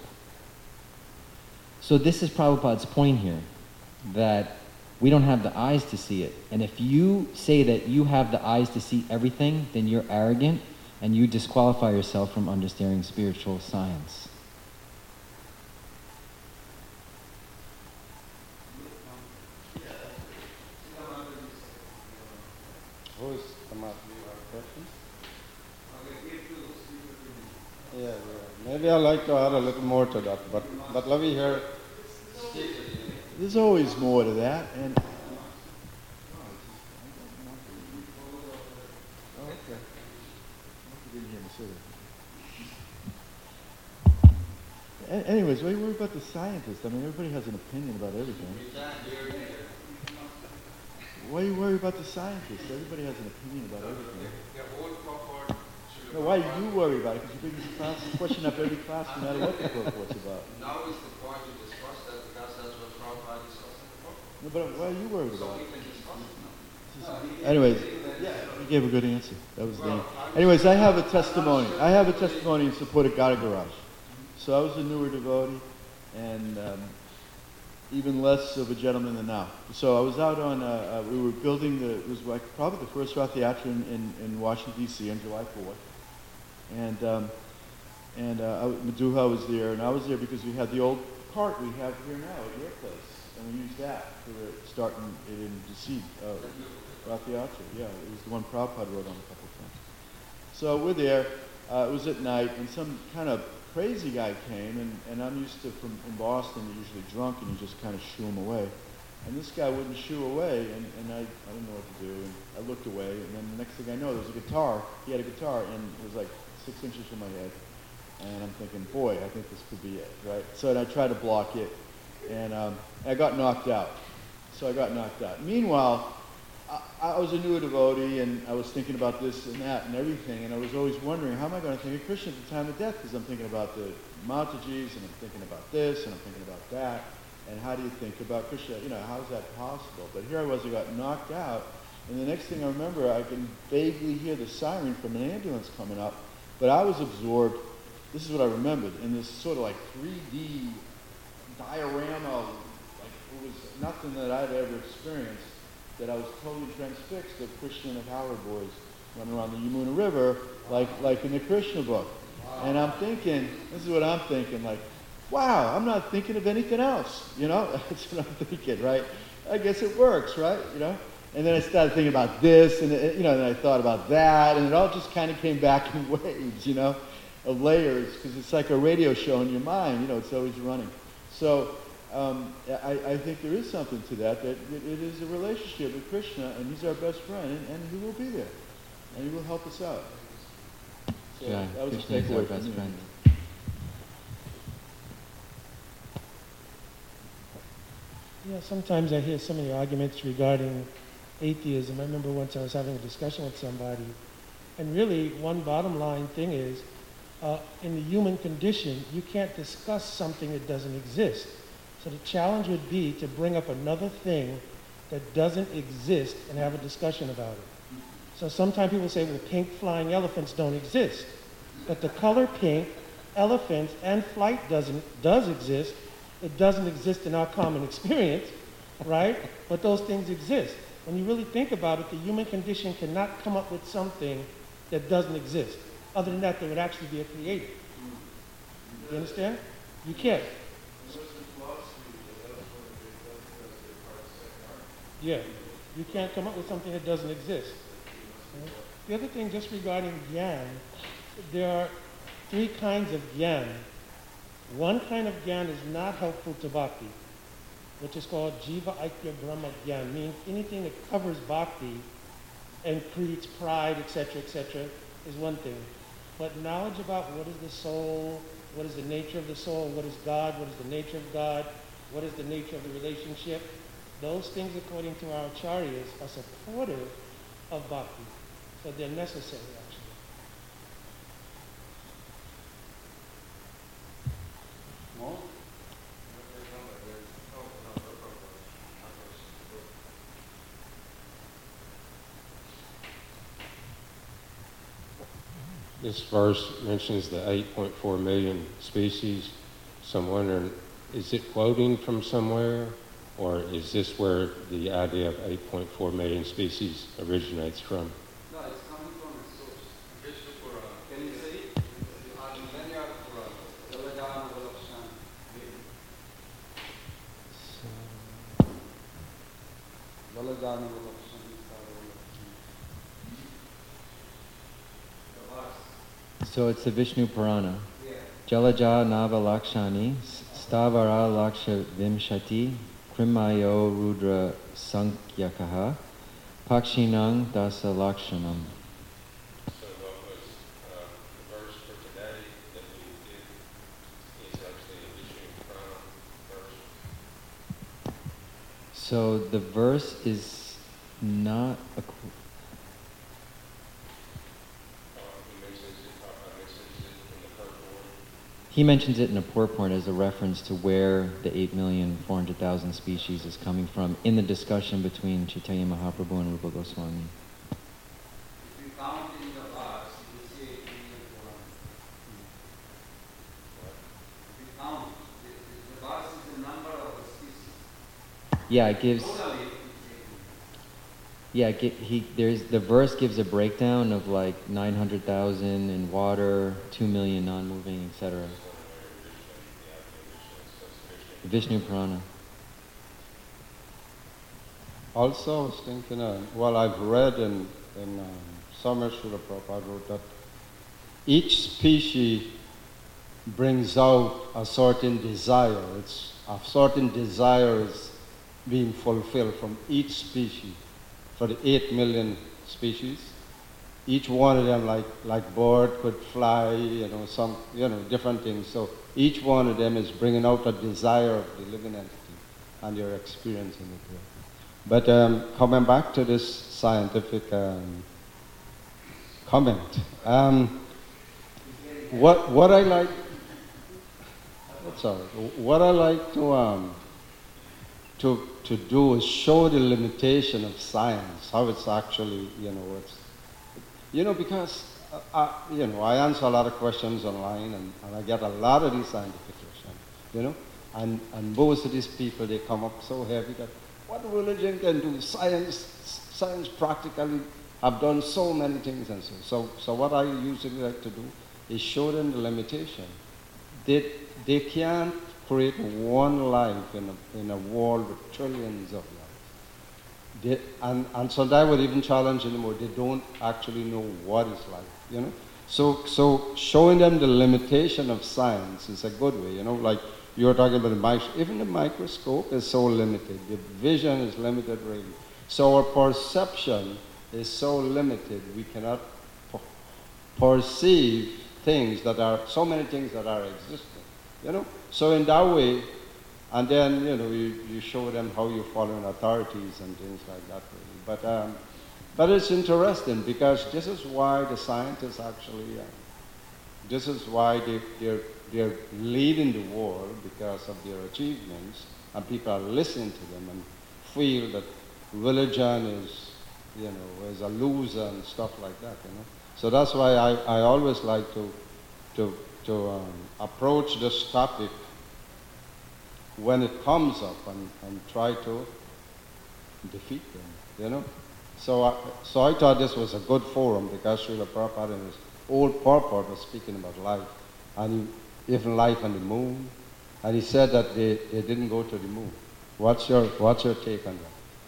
So this is Prabhupada's point here, that we don't have the eyes to see it. And if you say that you have the eyes to see everything, then you're arrogant and you disqualify yourself from understanding spiritual science. Who is Tamat? Do you have a question? Yeah, yeah. Maybe I'd like to add a little more to that, but, but let me hear. There's always more to that, and... Oh, okay. You didn't hear me say that. A- Anyways, what do you worry about the scientists? I mean, everybody has an opinion about everything. why you worry about the scientists? Everybody has an opinion about everything. No, why do you worry about it? Because you bring this class, question up every class no matter what the purport's about. Now is the point to discuss that because that's what Prabhupada discussed in the book. No, but why are you worried So about we it? can discuss it now. Anyways, you gave a good answer. That was the Anyways, I have a testimony. I have a testimony in support of Gada Garage. So I was a newer devotee, and um, even less of a gentleman than now. So I was out on, uh, uh, we were building the, it was like probably the first Rath Yatra in, in, in Washington, D C on July fourth. And, um, and uh, I, Maduha was there, and I was there because we had the old cart we have here now at your place. And we used that for starting it in D C, uh, Rath Yatra. Yeah, it was the one Prabhupada wrote on a couple of times. So we're there. Uh, it was at night, and some kind of crazy guy came, and, and I'm used to, from in Boston, you're usually drunk, and you just kind of shoo him away. And this guy wouldn't shoo away, and, and I, I didn't know what to do, and I looked away, and then the next thing I know, there was a guitar. He had a guitar, and it was like six inches from my head. And I'm thinking, boy, I think this could be it, right? So I tried to block it, and um, I got knocked out. So I got knocked out. Meanwhile, I, I was a new devotee, and I was thinking about this and that and everything, and I was always wondering, how am I going to think of Krishna at the time of death? Because I'm thinking about the Matajis, and I'm thinking about this, and I'm thinking about that, and how do you think about Krishna? You know, how is that possible? But here I was, I got knocked out, and the next thing I remember, I can vaguely hear the siren from an ambulance coming up, but I was absorbed, this is what I remembered, in this sort of like three D diorama, like it was nothing that I'd ever experienced, that I was totally transfixed of Krishna and the Howard boys running around the Yamuna River, like, like in the Krishna book. And I'm thinking, this is what I'm thinking, like, wow, I'm not thinking of anything else, you know? That's what I'm thinking, right? I guess it works, right? You know? And then I started thinking about this, and it, you know, and I thought about that, and it all just kind of came back in waves, you know, of layers, because it's like a radio show in your mind, you know, it's always running. So um, I, I think there is something to that, that it, it is a relationship with Krishna, and he's our best friend, and, and he will be there, and he will help us out. So Yeah, that was Krishna a is our takeaway from best me. friend. Yeah, sometimes I hear some of the arguments regarding atheism. I remember once I was having a discussion with somebody, and really one bottom line thing is, uh, in the human condition, you can't discuss something that doesn't exist. So the challenge would be to bring up another thing that doesn't exist and have a discussion about it. So sometimes people say, well, pink flying elephants don't exist. But the color pink, elephants, and flight doesn't, does exist. It doesn't exist in our common experience, right? But those things exist. When you really think about it, the human condition cannot come up with something that doesn't exist. Other than that, there would actually be a creator. You understand? You can't. Yeah. You can't come up with something that doesn't exist. Okay? The other thing, just regarding gyan, there are three kinds of gyan. One kind of gyan is not helpful to bhakti, which is called Jiva Aikya Brahma Gyan, meaning anything that covers bhakti and creates pride, et cetera, et cetera, is one thing. But knowledge about what is the soul, what is the nature of the soul, what is God, what is the nature of God, what is the nature of the relationship, those things, according to our acharyas, are supportive of bhakti. So they're necessary, actually. More? This verse mentions the eight point four million species, so I'm wondering, is it quoting from somewhere, or is this where the idea of eight point four million species originates from? No, it's coming from a source. Vishnu Purana. Can you see? Adivanya Purana. Jaladana Valakshana. Valadana Valakshana. So it's the Vishnu Purana. Yeah. Jalaja Nava Lakshani, Stavara Laksha Vimshati, Krimayo Rudra Sankyakaha, Pakshinang Dasa Lakshanam. So what was uh, the verse for today that we did is actually a Vishnu Purana verse? So the verse is Not a. qu- He mentions it in a purport as a reference to where the eight million four hundred thousand species is coming from in the discussion between Chaitanya Mahaprabhu and Rupa Goswami. If you count in the verse, you see eight million four hundred. If you count, the, the, the verse is the number of the species. Yeah, it gives. Totally, it's eight million. Yeah, it gi- he there's the verse gives a breakdown of like nine hundred thousand in water, two million non-moving, et cetera. Vishnu Purana. Also, I was thinking, uh, well, I've read in, in um, Samar Srila Prabhupada wrote that each species brings out a certain desire. It's a certain desire is being fulfilled from each species. For the eight million species, each one of them, like like bird could fly, you know, some, you know, different things. So each one of them is bringing out a desire of the living entity, and you're experiencing it here. But um, coming back to this scientific um, comment, um, what what I like, sorry, what I like to um, to to do is show the limitation of science, how it's actually, you know, it's, you know, because uh, I, you know, I answer a lot of questions online, and, and I get a lot of these scientific questions, you know, and and most of these people, they come up so heavy that what religion can do, science, science practically have done so many things and so. So, so what I usually like to do is show them the limitation. They, they can't create one life in a, in a world with trillions of lives. They, and, and so I would even challenge them more, they don't actually know what is life, you know? So, so showing them the limitation of science is a good way, you know, like you were talking about the microscope. Even the microscope is so limited. The vision is limited, really. So our perception is so limited, we cannot per- perceive things that are, so many things that are existing, you know? So in that way, and then, you know, you, you show them how you follow in authorities and things like that, really. But, um, but it's interesting because this is why the scientists actually, uh, this is why they, they're, they're leading the world because of their achievements, and people are listening to them and feel that religion is, you know, is a loser and stuff like that, you know. So that's why I, I always like to, to, to um, approach this topic when it comes up and, and try to defeat them, you know. So I, so I thought this was a good forum because Srila Prabhupada in his old purport was speaking about life, and even life on the moon, and he said that they, they didn't go to the moon. What's your, what's your take on that?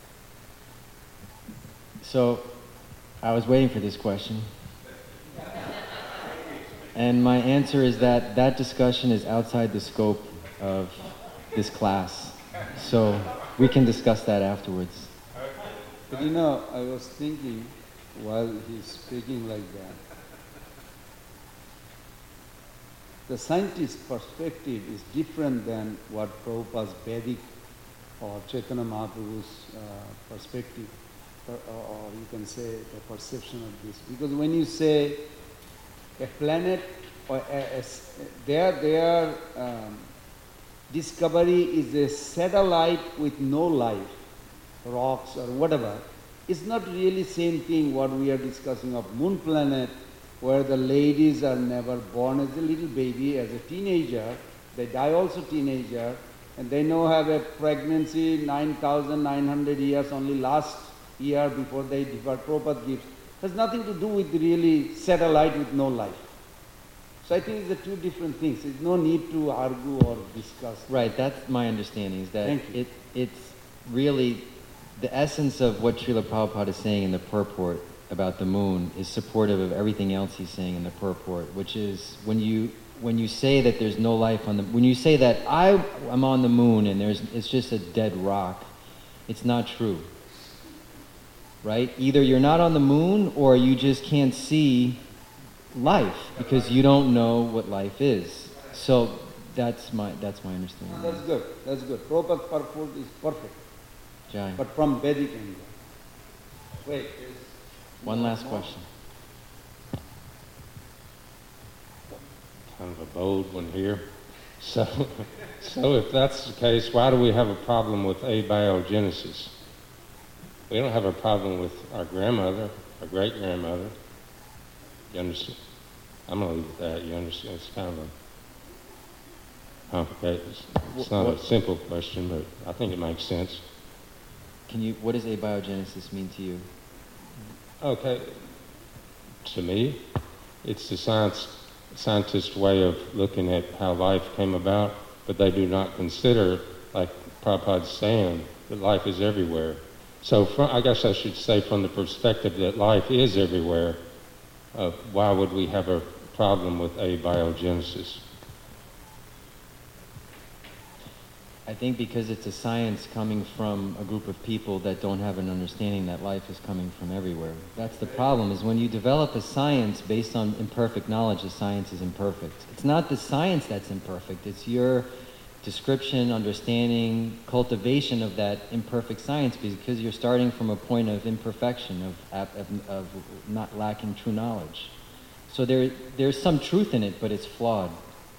So, I was waiting for this question. And my answer is that that discussion is outside the scope of this class. So, we can discuss that afterwards. But you know, I was thinking while he's speaking like that, the scientist's perspective is different than what Prabhupada's Vedic or Chaitanya Mahaprabhu's uh, perspective, or, or you can say the perception of this. Because when you say a planet or a, a, their, their um, discovery is a satellite with no life, rocks or whatever, it's not really same thing what we are discussing of moon planet, where the ladies are never born as a little baby, as a teenager, they die also teenager, and they now have a pregnancy nine thousand nine hundred years only last year before they depart. Prabhupada gives. Has nothing to do with really satellite with no life. So I think it's the two different things. There's no need to argue or discuss. Right, that's my understanding, is that Thank you. it, it's really the essence of what Srila Prabhupada is saying in the purport about the moon is supportive of everything else he's saying in the purport, which is when you when you say that there's no life on the when you say that I am on the moon and there's it's just a dead rock, it's not true. Right? Either you're not on the moon or you just can't see life because you don't know what life is. So that's my that's my understanding. That's good. That's good. Prabhupada's purport is perfect, Jai. but from Vedic angle. Wait, One last question. Kind of a bold one here. So, so if that's the case, why do we have a problem with abiogenesis? We don't have a problem with our grandmother, our great-grandmother. You understand? I'm going to leave it at that. You understand? It's kind of a complicated. It's, it's not a simple question, but I think it makes sense. Can you? What does abiogenesis mean to you? Okay. To me, it's the science scientist way of looking at how life came about, but they do not consider, like Prabhupada's saying, that life is everywhere. So from, I guess I should say from the perspective that life is everywhere, uh, why would we have a problem with abiogenesis? I think because it's a science coming from a group of people that don't have an understanding that life is coming from everywhere. That's the problem, is when you develop a science based on imperfect knowledge, the science is imperfect. It's not the science that's imperfect, it's your description, understanding, cultivation of that imperfect science, because you're starting from a point of imperfection, of, of, of not lacking true knowledge. So there, there's some truth in it, but it's flawed.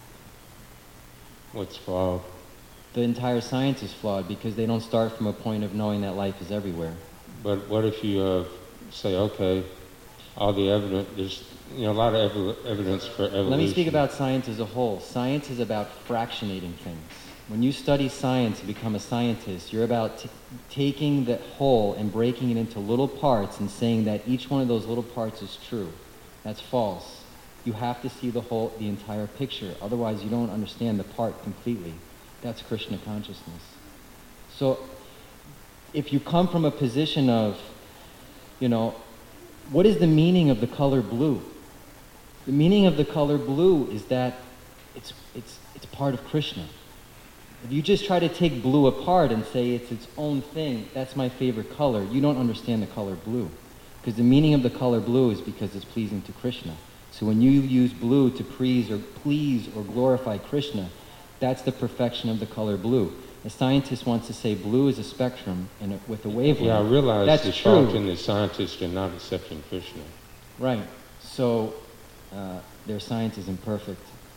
What's flawed? The entire science is flawed because they don't start from a point of knowing that life is everywhere. But what if you uh, say, okay, all the evidence, there's you know, a lot of ev- evidence for evolution. Let me speak about science as a whole. Science is about fractionating things. When you study science and become a scientist, you're about t- taking the whole and breaking it into little parts and saying that each one of those little parts is true. That's false. You have to see the whole, the entire picture. Otherwise, you don't understand the part completely. That's Krishna consciousness. So, if you come from a position of, you know, what is the meaning of the color blue? The meaning of the color blue is that it's, it's, it's part of Krishna. If you just try to take blue apart and say it's its own thing, that's my favorite color, you don't understand the color blue. Because the meaning of the color blue is because it's pleasing to Krishna. So when you use blue to please or please or glorify Krishna, that's the perfection of the color blue. A scientist wants to say blue is a spectrum and a, with a wavelength. Yeah, I realize that's the true. fault in the scientists are not accepting Krishna. Right. So uh, their science is imperfect.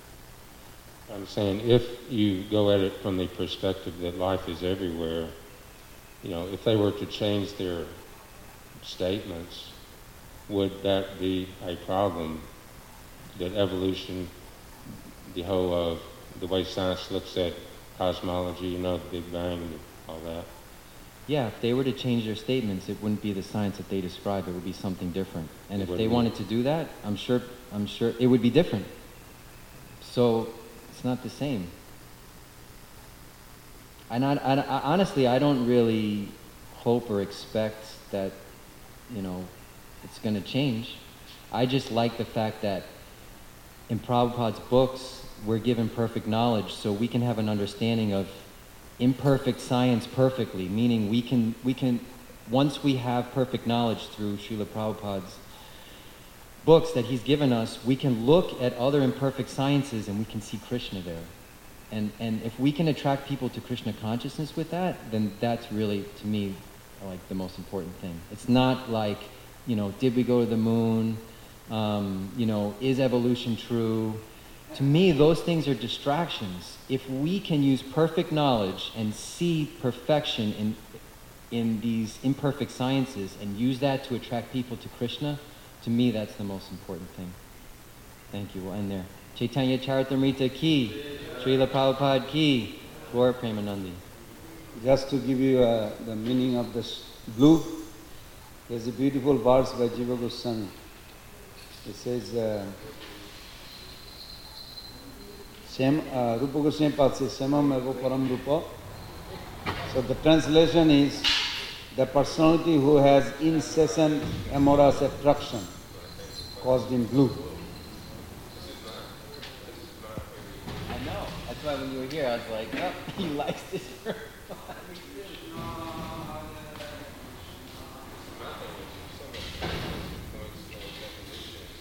I'm saying if you go at it from the perspective that life is everywhere, you know, if they were to change their statements, would that be a problem? That evolution, the whole of uh, the way science looks at cosmology, you know, the Big Bang and all that. Yeah, if they were to change their statements, it wouldn't be the science that they describe. It would be something different. And It if would they be. wanted to do that, I'm sure, I'm sure it would be different. So it's not the same. And I, I, I, honestly, I don't really hope or expect that, you know, it's going to change. I just like the fact that in Prabhupada's books, we're given perfect knowledge so we can have an understanding of imperfect science perfectly, meaning we can, we can, once we have perfect knowledge through Srila Prabhupada's books that he's given us, we can look at other imperfect sciences and we can see Krishna there. And, and if we can attract people to Krishna consciousness with that, then that's really, to me, like the most important thing. It's not like, you know, did we go to the moon? Um, you know, is evolution true? To me, those things are distractions. If we can use perfect knowledge and see perfection in, in these imperfect sciences and use that to attract people to Krishna, to me, that's the most important thing. Thank you. We'll end there. Chaitanya Charitamrita ki, Srila Prabhupada ki, Gaur Premanandi. Just to give you uh, the meaning of this blue, there's a beautiful verse by Jiva Goswami. It says, uh, Shem, uh, Rupa Goswami Pad says, Semam Ego Param Rupa. So the translation is, the personality who has incessant amorous attraction caused in blue. I know. That's why when you were here, I was like, oh, he likes this.